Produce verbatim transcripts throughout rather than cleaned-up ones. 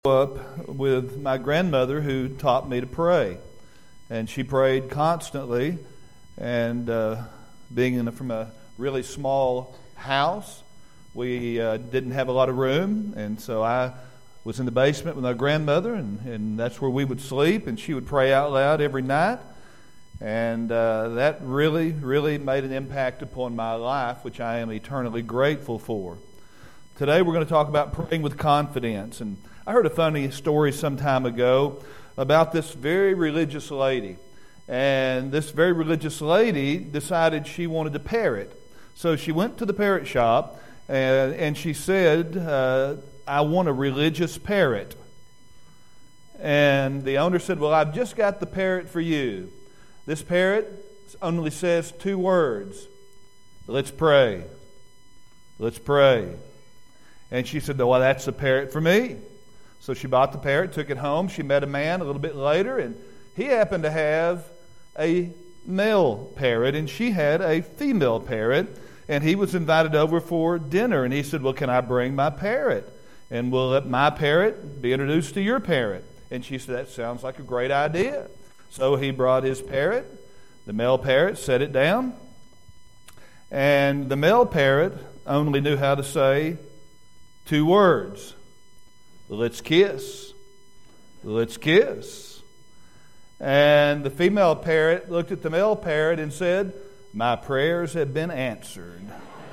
up with my grandmother who taught me to pray, and she prayed constantly. And uh, being in a, from a really small house, we uh, didn't have a lot of room, and so I was in the basement with my grandmother, and, and that's where we would sleep, and she would pray out loud every night. And uh, that really, really made an impact upon my life, which I am eternally grateful for. Today we're going to talk about praying with confidence. And I heard a funny story some time ago about this very religious lady. And this very religious lady decided she wanted a parrot. So she went to the parrot shop and, and she said, uh, I want a religious parrot. And the owner said, well, I've just got the parrot for you. This parrot only says two words. Let's pray. Let's pray. And she said, well, that's the parrot for me. So she bought the parrot, took it home. She met a man a little bit later, and he happened to have a male parrot, and she had a female parrot. And he was invited over for dinner, and he said, well, can I bring my parrot? And we'll let my parrot be introduced to your parrot. And she said, that sounds like a great idea. So he brought his parrot. The male parrot set it down. And the male parrot only knew how to say two words. Let's kiss. Let's kiss. And the female parrot looked at the male parrot and said, my prayers have been answered.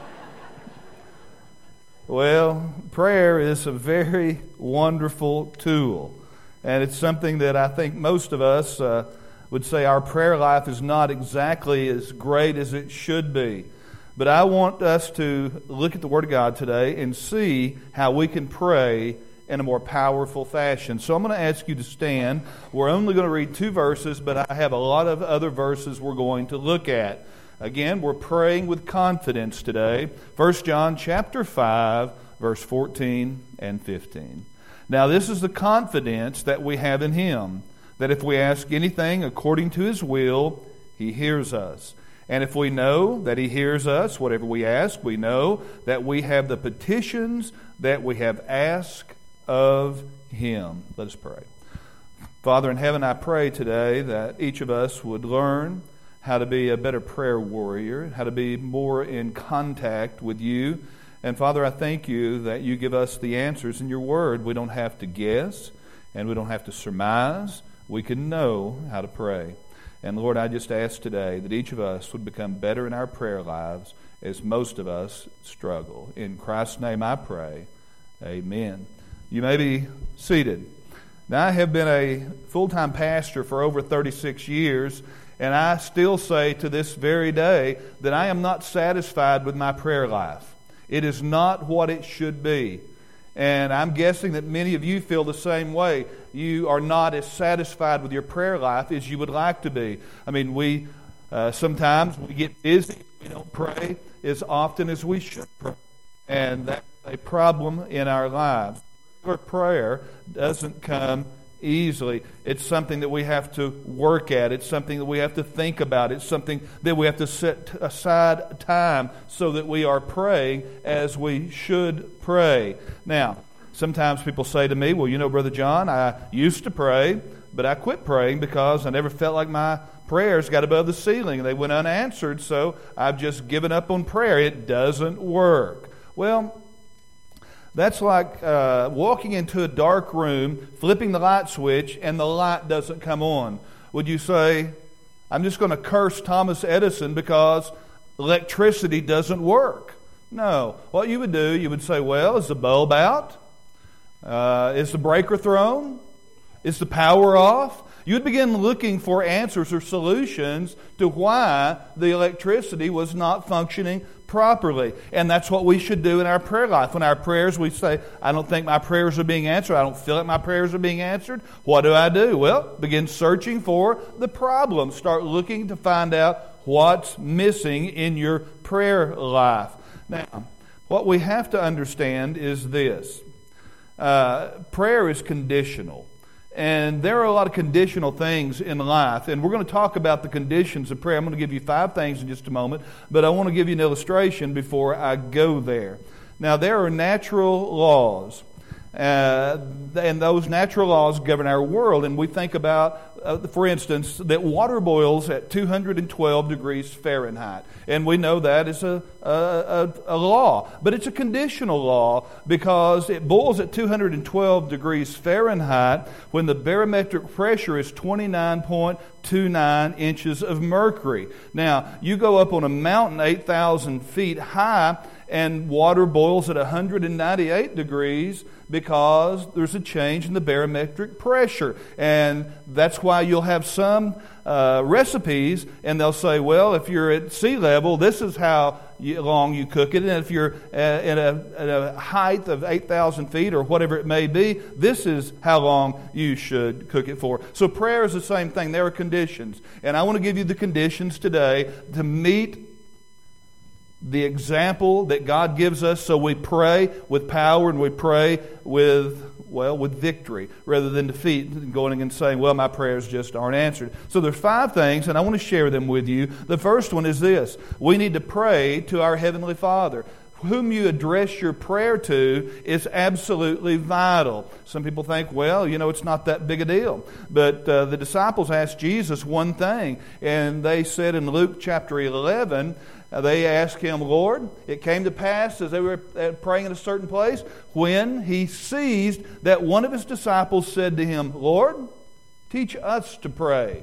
Well, prayer is a very wonderful tool. And it's something that I think most of us uh, would say our prayer life is not exactly as great as it should be. But I want us to look at the Word of God today and see how we can pray in a more powerful fashion. So I'm going to ask you to stand. We're only going to read two verses, but I have a lot of other verses we're going to look at. Again, we're praying with confidence today. First John chapter five, verse fourteen and fifteen. Now this is the confidence that we have in Him, that if we ask anything according to His will, He hears us. And if we know that He hears us, whatever we ask, we know that we have the petitions that we have asked of Him. Let us pray. Father in heaven, I pray today that each of us would learn how to be a better prayer warrior, how to be more in contact with You. And Father, I thank You that You give us the answers in Your Word. We don't have to guess, and we don't have to surmise. We can know how to pray. And Lord, I just ask today that each of us would become better in our prayer lives as most of us struggle. In Christ's name I pray. Amen. You may be seated. Now, I have been a full-time pastor for over thirty-six years, and I still say to this very day that I am not satisfied with my prayer life. It is not what it should be. And I'm guessing that many of you feel the same way. You are not as satisfied with your prayer life as you would like to be. I mean, we uh, sometimes we get busy. We don't pray as often as we should pray. And that's a problem in our lives. Regular prayer doesn't come easily. It's something that we have to work at. It's something that we have to think about. It's something that we have to set aside time so that we are praying as we should pray. Now, sometimes people say to me, well, you know, Brother John, I used to pray, but I quit praying because I never felt like my prayers got above the ceiling. They went unanswered, so I've just given up on prayer. It doesn't work. Well, that's like uh, walking into a dark room, flipping the light switch, and the light doesn't come on. Would you say, I'm just going to curse Thomas Edison because electricity doesn't work? No. What you would do, you would say, well, is the bulb out? Uh, is the breaker thrown? Is the power off? You would begin looking for answers or solutions to why the electricity was not functioning properly. And that's what we should do in our prayer life. When our prayers, we say, I don't think my prayers are being answered. I don't feel like my prayers are being answered. What do I do? Well, begin searching for the problem. Start looking to find out what's missing in your prayer life. Now, what we have to understand is this. Uh, prayer is conditional. And there are a lot of conditional things in life. And we're going to talk about the conditions of prayer. I'm going to give you five things in just a moment. But I want to give you an illustration before I go there. Now, there are natural laws. Uh, and those natural laws govern our world. And we think about, uh, for instance, that water boils at two hundred twelve degrees Fahrenheit. And we know that is a, a, a, a law. But it's a conditional law because it boils at two hundred twelve degrees Fahrenheit when the barometric pressure is twenty-nine point two nine inches of mercury. Now, you go up on a mountain eight thousand feet high, and water boils at one hundred ninety-eight degrees because there's a change in the barometric pressure. And that's why you'll have some uh, recipes, and they'll say, well, if you're at sea level, this is how you, long you cook it. And if you're at, at, a, at a height of eight thousand feet or whatever it may be, this is how long you should cook it for. So prayer is the same thing. There are conditions. And I want to give you the conditions today to meet the example that God gives us, so we pray with power and we pray with, well, with victory rather than defeat, going and saying, well, my prayers just aren't answered. So there's five things, and I want to share them with you. The first one is this. We need to pray to our Heavenly Father. Whom you address your prayer to is absolutely vital. Some people think, well, you know, it's not that big a deal. But uh, the disciples asked Jesus one thing, and they said in Luke chapter eleven, uh, they asked Him, Lord, it came to pass as they were praying in a certain place, when He ceased, that one of His disciples said to Him, Lord, teach us to pray,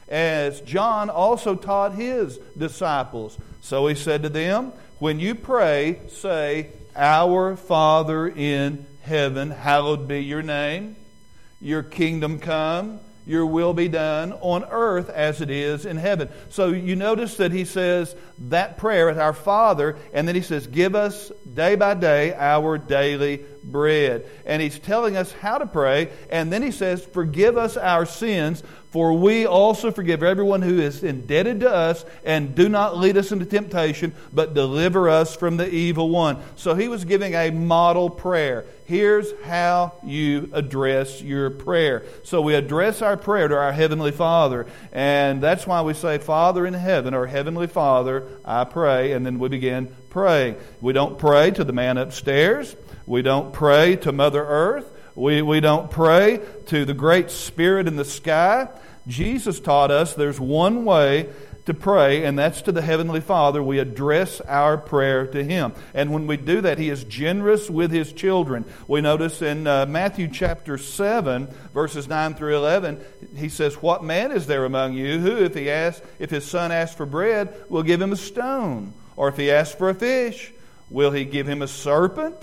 as John also taught his disciples. So He said to them, when you pray, say, Our Father in heaven, hallowed be your name. Your kingdom come, your will be done on earth as it is in heaven. So you notice that He says that prayer is our Father, and then He says, give us day by day our daily bread. And He's telling us how to pray, and then He says, forgive us our sins, for we also forgive everyone who is indebted to us, and do not lead us into temptation, but deliver us from the evil one. So He was giving a model prayer. Here's how you address your prayer. So we address our prayer to our Heavenly Father, and that's why we say, Father in heaven, or Heavenly Father, I pray, and then we begin praying. We don't pray to the man upstairs. We don't pray to Mother Earth. We, we don't pray to the Great Spirit in the sky. Jesus taught us there's one way to pray, and that's to the Heavenly Father. We address our prayer to Him. And when we do that, He is generous with His children. We notice in uh, Matthew chapter seven, verses nine through eleven, He says, what man is there among you who, if he asks, if his son asks for bread, will give him a stone? Or if he asks for a fish, will he give him a serpent?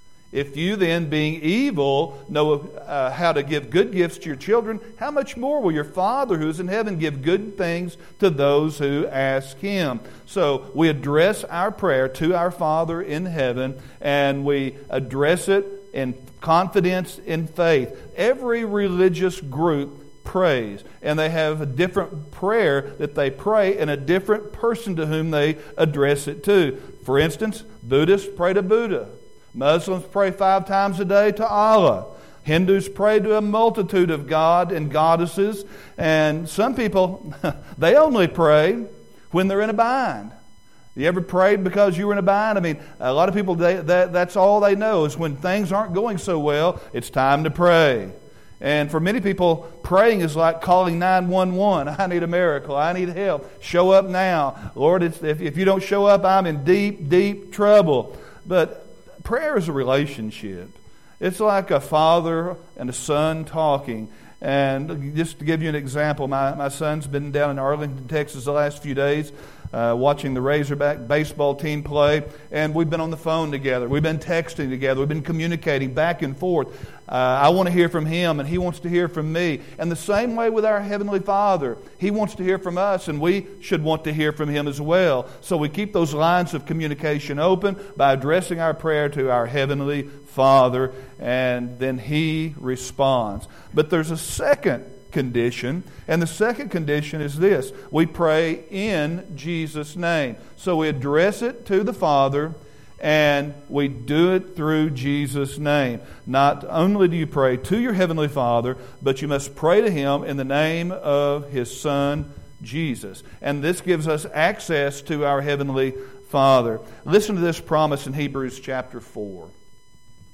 If you then, being evil, know uh, how to give good gifts to your children, how much more will your Father who is in heaven give good things to those who ask Him? So we address our prayer to our Father in heaven, and we address it in confidence in faith. Every religious group prays, and they have a different prayer that they pray and a different person to whom they address it to. For instance, Buddhists pray to Buddha. Muslims pray five times a day to Allah. Hindus pray to a multitude of God and goddesses. And some people, they only pray when they're in a bind. You ever prayed because you were in a bind? I mean, a lot of people, they, that, that's all they know is when things aren't going so well, it's time to pray. And for many people, praying is like calling nine one one. I need a miracle. I need help. Show up now. Lord, it's, if, if you don't show up, I'm in deep, deep trouble. But prayer is a relationship. It's like a father and a son talking. And just to give you an example, my, my son's been down in Arlington, Texas the last few days uh, watching the Razorback baseball team play. And we've been on the phone together. We've been texting together. We've been communicating back and forth. Uh, I want to hear from him, and he wants to hear from me. And the same way with our Heavenly Father. He wants to hear from us, and we should want to hear from Him as well. So we keep those lines of communication open by addressing our prayer to our Heavenly Father, and then He responds. But there's a second condition, and the second condition is this. We pray in Jesus' name. So we address it to the Father, and we do it through Jesus' name. Not only do you pray to your Heavenly Father, but you must pray to Him in the name of His Son, Jesus. And this gives us access to our Heavenly Father. Listen to this promise in Hebrews chapter four.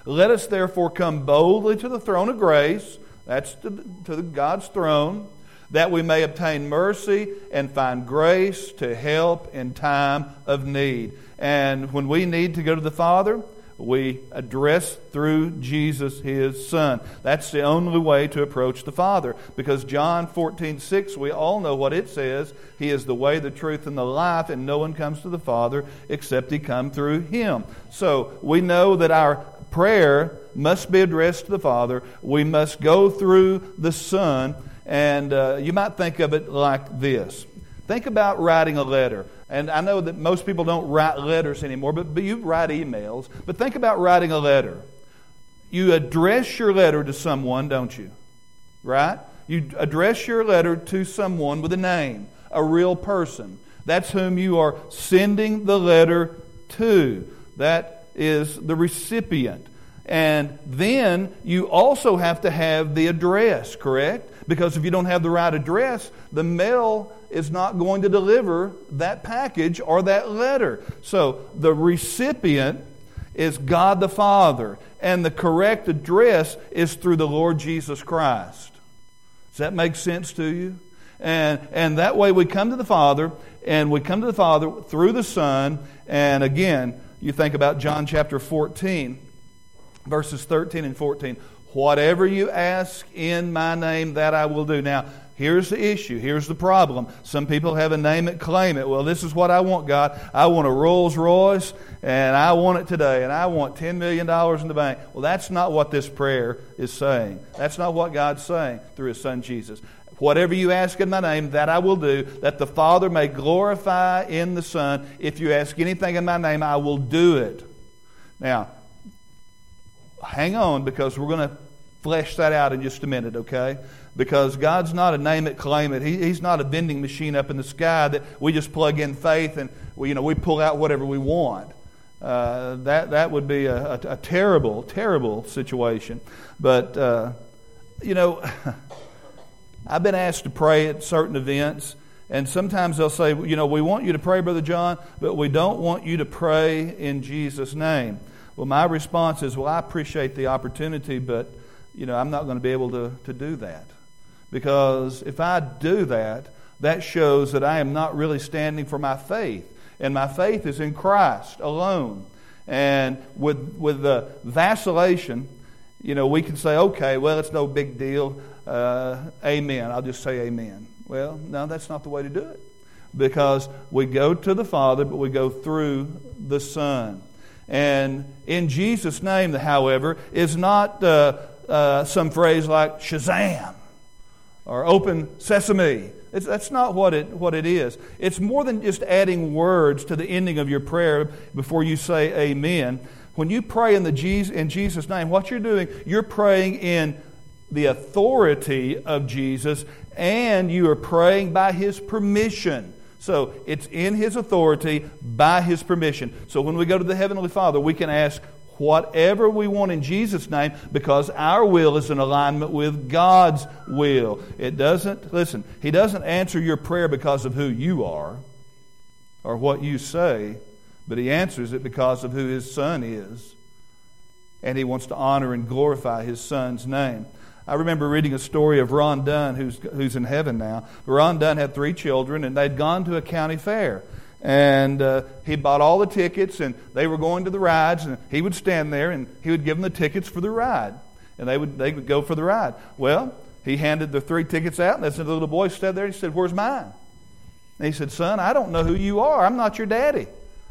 Let us therefore come boldly to the throne of grace, that's to, the, to the God's throne, that we may obtain mercy and find grace to help in time of need. And when we need to go to the Father, we address through Jesus, His Son. That's the only way to approach the Father. Because John fourteen six, we all know what it says. He is the way, the truth, and the life, and no one comes to the Father except He come through Him. So we know that our prayer must be addressed to the Father. We must go through the Son. And uh, you might think of it like this. Think about writing a letter. And I know that most people don't write letters anymore, but, but you write emails. But think about writing a letter. You address your letter to someone, don't you? Right? You address your letter to someone with a name, a real person. That's whom you are sending the letter to. That is the recipient. And then you also have to have the address, correct? Because if you don't have the right address, the mail is not going to deliver that package or that letter. So the recipient is God the Father, and the correct address is through the Lord Jesus Christ. Does that make sense to you? And and that way we come to the Father, and we come to the Father through the Son. And again, you think about John chapter fourteen, verses thirteen and fourteen. Whatever you ask in my name, that I will do. Now, here's the issue. Here's the problem. Some people have a name it, claim it. Well, this is what I want, God. I want a Rolls Royce, and I want it today, and I want ten million dollars in the bank. Well, that's not what this prayer is saying. That's not what God's saying through His Son Jesus. Whatever you ask in my name, that I will do, that the Father may glorify in the Son. If you ask anything in my name, I will do it. Now, hang on, because we're going to flesh that out in just a minute, okay? Because God's not a name it, claim it. He, he's not a vending machine up in the sky that we just plug in faith and we, you know, we pull out whatever we want. Uh, that that would be a, a, a terrible, terrible situation. But, uh, you know, I've been asked to pray at certain events, and sometimes they'll say, you know, we want you to pray, Brother John, but we don't want you to pray in Jesus' name. Well, my response is, well, I appreciate the opportunity, but, you know, I'm not going to be able to, to do that. Because if I do that, that shows that I am not really standing for my faith. And my faith is in Christ alone. And with with the vacillation, you know, we can say, okay, well, it's no big deal. Uh, amen. I'll just say amen. Well, no, that's not the way to do it. Because we go to the Father, but we go through the Son. And in Jesus' name, however, is not uh, uh, some phrase like Shazam or open sesame. It's, that's not what it what it is. It's more than just adding words to the ending of your prayer before you say amen. When you pray in the Jesus, in Jesus' name, what you're doing, you're praying in the authority of Jesus, and you are praying by His permission. So it's in His authority, by His permission. So when we go to the Heavenly Father, we can ask whatever we want in Jesus' name, because our will is in alignment with God's will. It doesn't, listen, He doesn't answer your prayer because of who you are or what you say, but He answers it because of who His Son is. And He wants to honor and glorify His Son's name. I remember reading a story of Ron Dunn, who's who's in heaven now. Ron Dunn had three children, and they'd gone to a county fair. And uh, he bought all the tickets, and they were going to the rides, and he would stand there, and he would give them the tickets for the ride. And they would they would go for the ride. Well, he handed the three tickets out, and the little boy stood there, and he said, "Where's mine?" And he said, "Son, I don't know who you are. I'm not your daddy."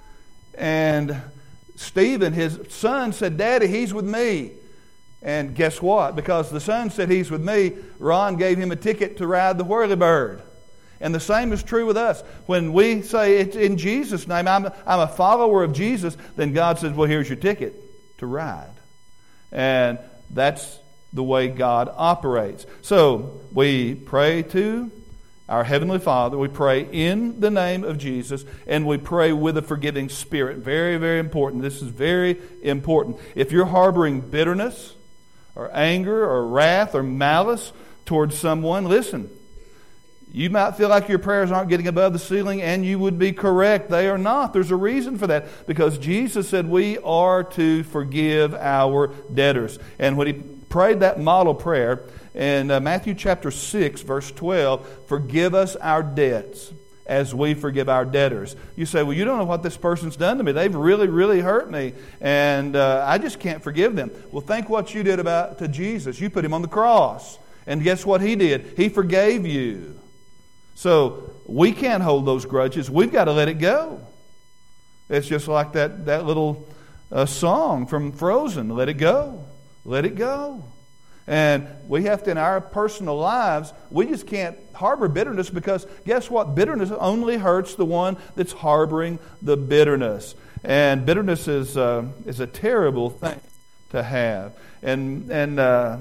And Stephen, his son, said, "Daddy, he's with me." And guess what? Because the son said he's with me, Ron gave him a ticket to ride the whirlybird. And the same is true with us. When we say it's in Jesus' name, I'm, I'm a follower of Jesus, then God says, well, here's your ticket to ride. And that's the way God operates. So we pray to our Heavenly Father. We pray in the name of Jesus, and we pray with a forgiving spirit. Very, very important. This is very important. If you're harboring bitterness or anger or wrath or malice towards someone, listen. You might feel like your prayers aren't getting above the ceiling, and you would be correct. They are not. There's a reason for that. Because Jesus said we are to forgive our debtors. And when He prayed that model prayer in uh, Matthew chapter six, verse twelve, forgive us our debts as we forgive our debtors. You say, well, you don't know what this person's done to me. They've really, really hurt me, and uh, I just can't forgive them. Well, think what you did about to Jesus. You put Him on the cross, and guess what He did? He forgave you. So we can't hold those grudges. We've got to let it go. It's just like that, that little uh, song from Frozen, let it go, let it go. And we have to, in our personal lives, we just can't harbor bitterness, because guess what? Bitterness only hurts the one that's harboring the bitterness. And bitterness is uh, is a terrible thing to have. And and uh,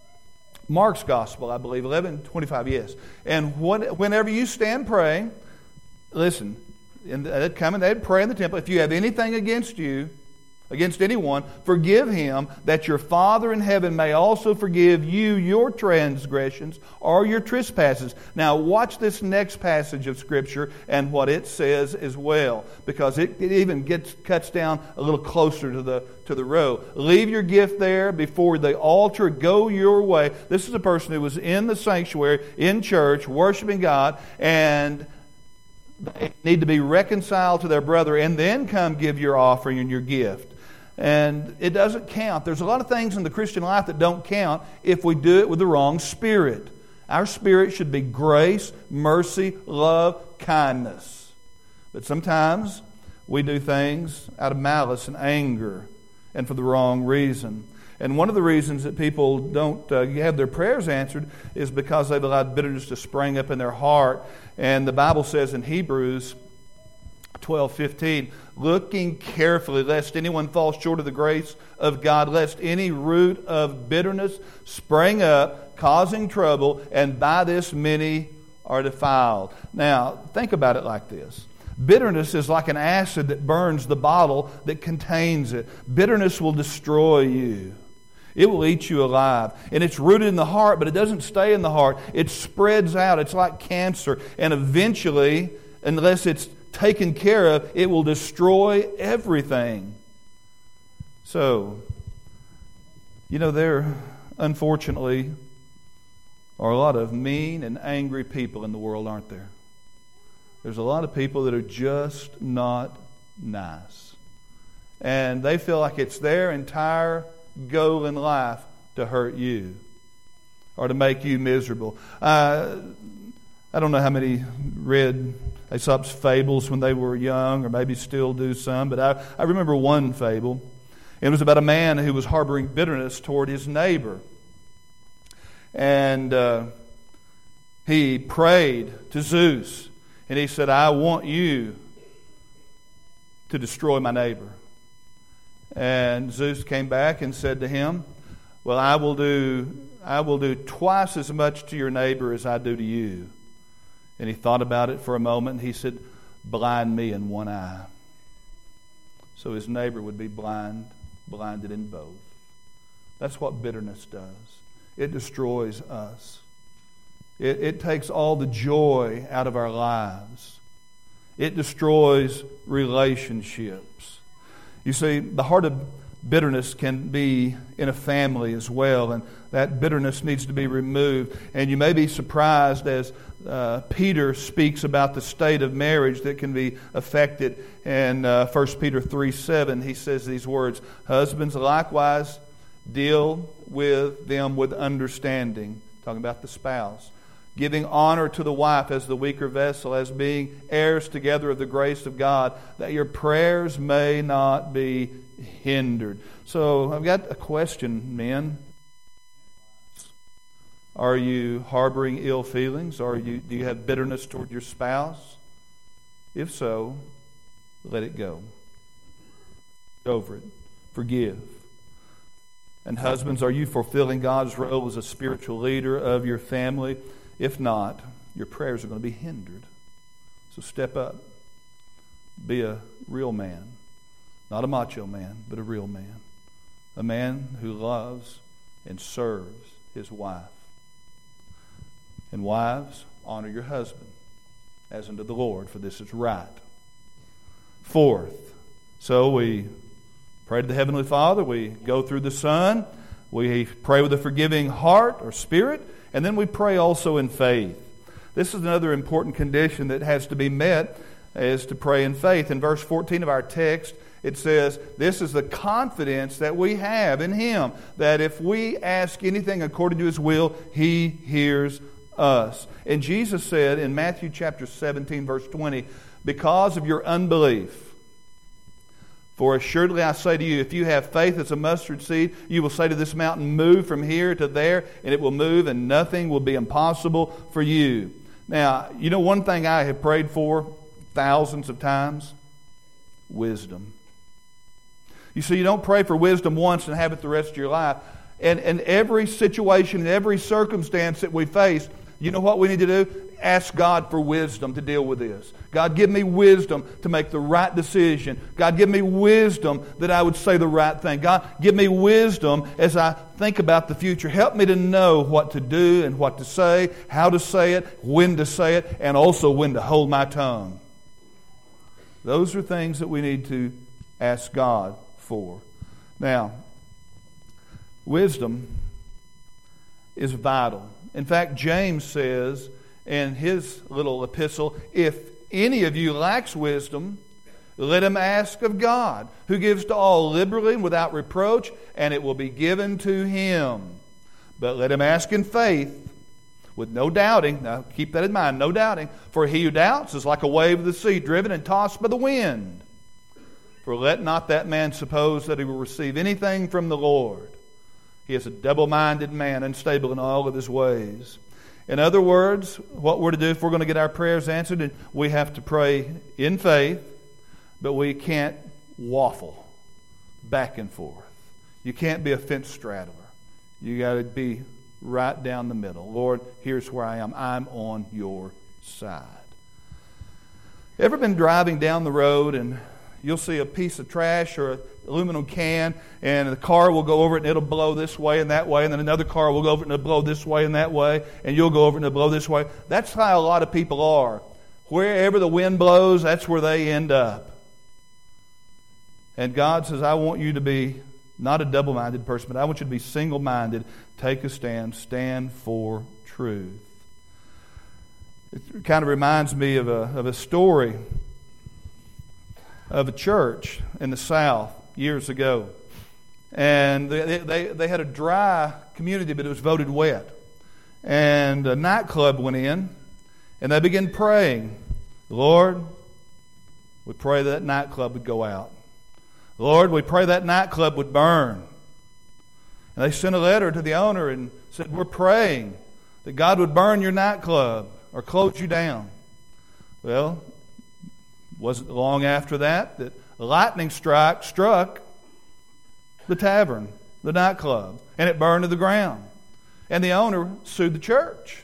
Mark's Gospel, I believe, eleven twenty-five, yes. And when, whenever you stand praying, listen, and they'd come and they'd pray in the temple. If you have anything against you, against anyone, forgive him, that your Father in heaven may also forgive you your transgressions or your trespasses. Now watch this next passage of Scripture and what it says as well, because it, it even gets cuts down a little closer to the to the row. Leave your gift there before the altar, go your way. This is a person who was in the sanctuary, in church, worshiping God, and they need to be reconciled to their brother, and then come give your offering and your gift. And it doesn't count. There's a lot of things in the Christian life that don't count if we do it with the wrong spirit. Our spirit should be grace, mercy, love, kindness. But sometimes we do things out of malice and anger and for the wrong reason. And one of the reasons that people don't uh, have their prayers answered is because they've allowed bitterness to spring up in their heart. And the Bible says in Hebrews twelve fifteen, looking carefully lest anyone fall short of the grace of God, lest any root of bitterness spring up, causing trouble, and by this many are defiled. Now, think about it like this. Bitterness is like an acid that burns the bottle that contains it. Bitterness will destroy you. It will eat you alive. And it's rooted in the heart, but it doesn't stay in the heart. It spreads out. It's like cancer. And eventually, unless it's taken care of, it will destroy everything. So, you know, there, unfortunately, are a lot of mean and angry people in the world, aren't there? There's a lot of people that are just not nice. And they feel like it's their entire goal in life to hurt you or to make you miserable. Uh, I don't know how many read Aesop's fables when they were young, or maybe still do some, but I, I remember one fable. It was about a man who was harboring bitterness toward his neighbor. And uh, he prayed to Zeus, and he said, I want you to destroy my neighbor. And Zeus came back and said to him, well, I will do I will do twice as much to your neighbor as I do to you. And he thought about it for a moment, and he said, blind me in one eye. So his neighbor would be blind, blinded in both. That's what bitterness does. It destroys us. It, it takes all the joy out of our lives. It destroys relationships. You see, the heart of bitterness can be in a family as well, and that bitterness needs to be removed. And you may be surprised as uh, Peter speaks about the state of marriage that can be affected. In uh, First Peter three seven, he says these words, husbands likewise deal with them with understanding, talking about the spouse, giving honor to the wife as the weaker vessel, as being heirs together of the grace of God, that your prayers may not be hindered. So I've got a question, men. Are you harboring ill feelings? Are you, do you have bitterness toward your spouse? If so, let it go. Get over it. Forgive. And husbands, are you fulfilling God's role as a spiritual leader of your family? If not, your prayers are going to be hindered. So step up. Be a real man. Not a macho man, but a real man. A man who loves and serves his wife. And wives, honor your husband as unto the Lord, for this is right. Fourth, so we pray to the Heavenly Father, we go through the Son, we pray with a forgiving heart or spirit, and then we pray also in faith. This is another important condition that has to be met, is to pray in faith. In verse fourteen of our text, it says, this is the confidence that we have in Him, that if we ask anything according to His will, He hears us. And Jesus said in Matthew chapter seventeen, verse twenty, because of your unbelief, for assuredly I say to you, if you have faith as a mustard seed, you will say to this mountain, move from here to there, and it will move, and nothing will be impossible for you. Now, you know one thing I have prayed for thousands of times? Wisdom. You see, you don't pray for wisdom once and have it the rest of your life. And in every situation, in every circumstance that we face, you know what we need to do? Ask God for wisdom to deal with this. God, give me wisdom to make the right decision. God, give me wisdom that I would say the right thing. God, give me wisdom as I think about the future. Help me to know what to do and what to say, how to say it, when to say it, and also when to hold my tongue. Those are things that we need to ask God for. Now, wisdom is vital. In fact, James says in his little epistle, if any of you lacks wisdom, let him ask of God, who gives to all liberally and without reproach, and it will be given to him. But let him ask in faith, with no doubting. Now, keep that in mind, no doubting. For he who doubts is like a wave of the sea, driven and tossed by the wind. For let not that man suppose that he will receive anything from the Lord. He is a double-minded man, unstable in all of his ways. In other words, what we're to do if we're going to get our prayers answered, we have to pray in faith, but we can't waffle back and forth. You can't be a fence straddler. You got to be right down the middle. Lord, here's where I am. I'm on your side. Ever been driving down the road and you'll see a piece of trash or an aluminum can, and the car will go over it and it'll blow this way and that way, and then another car will go over it and it'll blow this way and that way, and you'll go over it and it'll blow this way. That's how a lot of people are. Wherever the wind blows, that's where they end up. And God says, I want you to be not a double-minded person, but I want you to be single-minded. Take a stand. Stand for truth. It kind of reminds me of a, of a story of a church in the South years ago. And they, they, they had a dry community, but it was voted wet. And a nightclub went in, and they began praying, Lord, we pray that nightclub would go out. Lord, we pray that nightclub would burn. And they sent a letter to the owner and said, we're praying that God would burn your nightclub or close you down. Well, wasn't long after that that a lightning strike struck the tavern, the nightclub, and it burned to the ground. And the owner sued the church.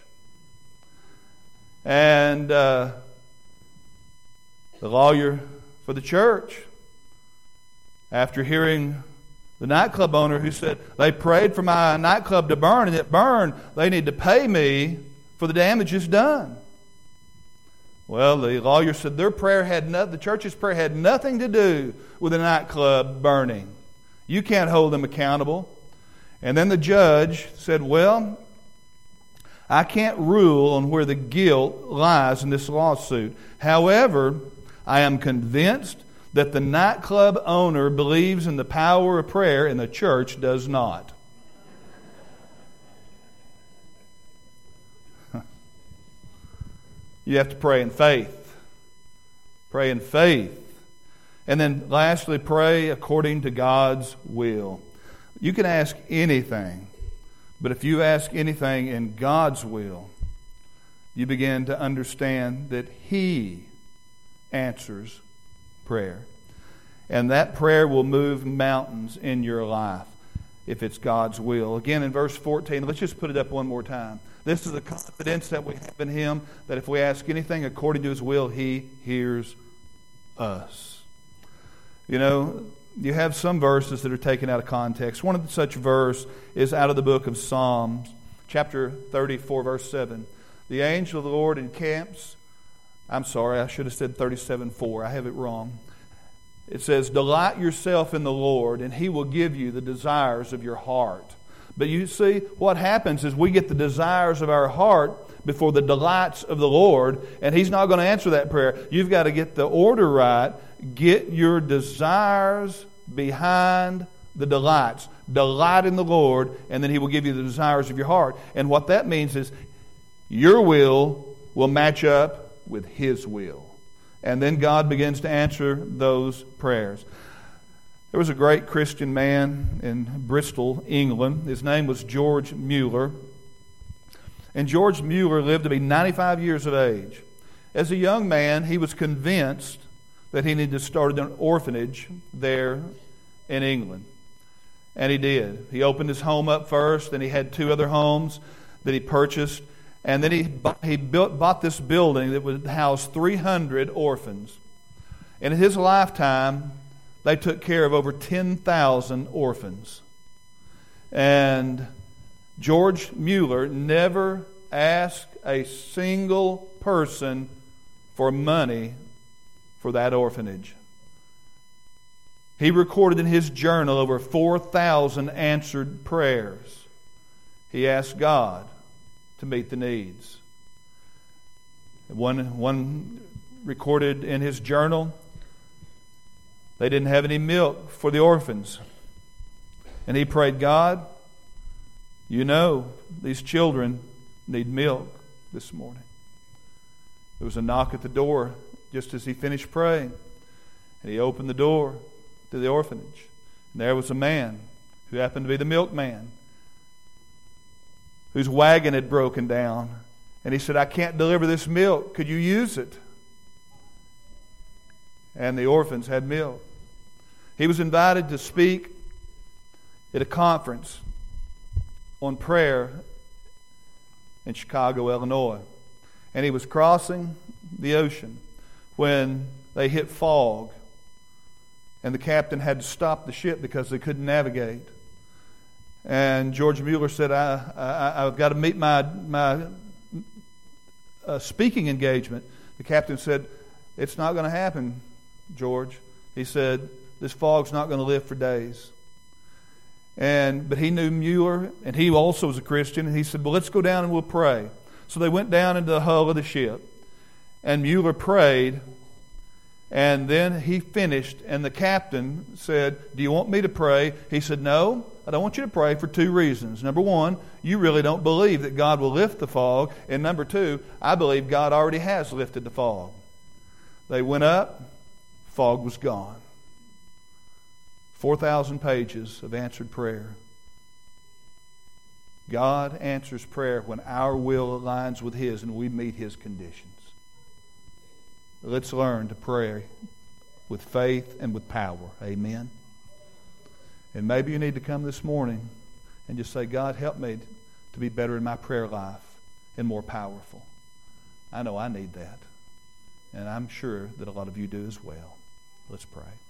And uh, the lawyer for the church, after hearing the nightclub owner who said, they prayed for my nightclub to burn and it burned, they need to pay me for the damages done. Well, the lawyer said their prayer had no, the church's prayer had nothing to do with the nightclub burning. You can't hold them accountable. And then the judge said, well, I can't rule on where the guilt lies in this lawsuit. However, I am convinced that the nightclub owner believes in the power of prayer and the church does not. You have to pray in faith. Pray in faith. And then lastly, pray according to God's will. You can ask anything, but if you ask anything in God's will, you begin to understand that He answers prayer. And that prayer will move mountains in your life if it's God's will. Again, in verse fourteen, let's just put it up one more time. This is the confidence that we have in Him, that if we ask anything according to His will, He hears us. You know, you have some verses that are taken out of context. One of such verse is out of the book of Psalms, chapter thirty-four, verse seven. The angel of the Lord encamps. I'm sorry, I should have said thirty-seven four. I have it wrong. It says, delight yourself in the Lord, and He will give you the desires of your heart. But you see, what happens is we get the desires of our heart before the delights of the Lord, and He's not going to answer that prayer. You've got to get the order right. Get your desires behind the delights. Delight in the Lord, and then He will give you the desires of your heart. And what that means is your will will match up with His will. And then God begins to answer those prayers. There was a great Christian man in Bristol, England. His name was George Mueller. And George Mueller lived to be ninety-five years of age. As a young man, he was convinced that he needed to start an orphanage there in England. And he did. He opened his home up first, and he had two other homes that he purchased. And then he bought, he built, bought this building that would house three hundred orphans. And in his lifetime, they took care of over ten thousand orphans. And George Mueller never asked a single person for money for that orphanage. He recorded in his journal over four thousand answered prayers. He asked God to meet the needs. One, one recorded in his journal, they didn't have any milk for the orphans. And he prayed, God, you know these children need milk this morning. There was a knock at the door just as he finished praying. And he opened the door to the orphanage. And there was a man who happened to be the milkman, whose wagon had broken down. And he said, I can't deliver this milk. Could you use it? And the orphans had milk. He was invited to speak at a conference on prayer in Chicago, Illinois. And he was crossing the ocean when they hit fog. And the captain had to stop the ship because they couldn't navigate. And George Mueller said, I, I, I've got to meet my, my uh, speaking engagement. The captain said, it's not going to happen, George. He said, this fog's not going to lift for days. And But he knew Mueller, and he also was a Christian. And he said, well, let's go down and we'll pray. So they went down into the hull of the ship. And Mueller prayed. And then he finished, and the captain said, do you want me to pray? He said, no, I don't want you to pray for two reasons. Number one, you really don't believe that God will lift the fog. And number two, I believe God already has lifted the fog. They went up, fog was gone. four thousand pages of answered prayer. God answers prayer when our will aligns with His and we meet His conditions. Let's learn to pray with faith and with power. Amen. And maybe you need to come this morning and just say, God, help me to be better in my prayer life and more powerful. I know I need that. And I'm sure that a lot of you do as well. Let's pray.